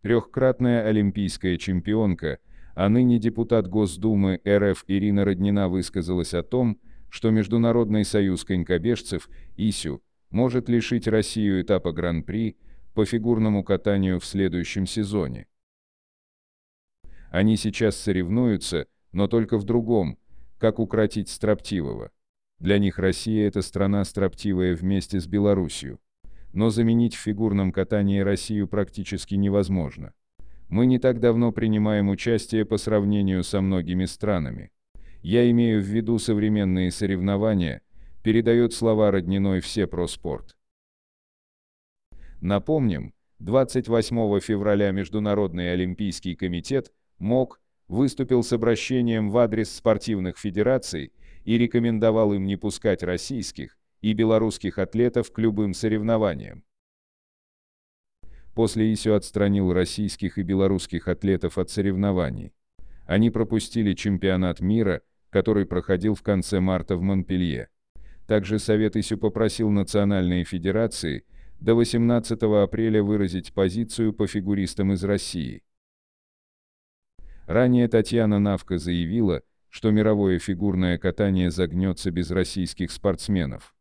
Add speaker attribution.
Speaker 1: Трехкратная олимпийская чемпионка, а ныне депутат Госдумы РФ Ирина Роднина высказалась о том, что Международный союз конькобежцев ИСЮ может лишить Россию этапа Гран-при по фигурному катанию в следующем сезоне. Они сейчас соревнуются, но только в другом, как укротить строптивого. Для них Россия – это страна строптивая вместе с Белоруссией. Но заменить в фигурном катании Россию практически невозможно. Мы не так давно принимаем участие по сравнению со многими странами. Я имею в виду современные соревнования, передает слова Родниной Всепроспорт. Напомним, 28 февраля Международный олимпийский комитет МОК выступил с обращением в адрес спортивных федераций и рекомендовал им не пускать российских и белорусских атлетов к любым соревнованиям. После ИСЮ отстранил российских и белорусских атлетов от соревнований. Они пропустили чемпионат мира, который проходил в конце марта в Монпелье. Также Совет ИСЮ попросил национальные федерации до 18 апреля выразить позицию по фигуристам из России. Ранее Татьяна Навка заявила, что мировое фигурное катание загнется без российских спортсменов.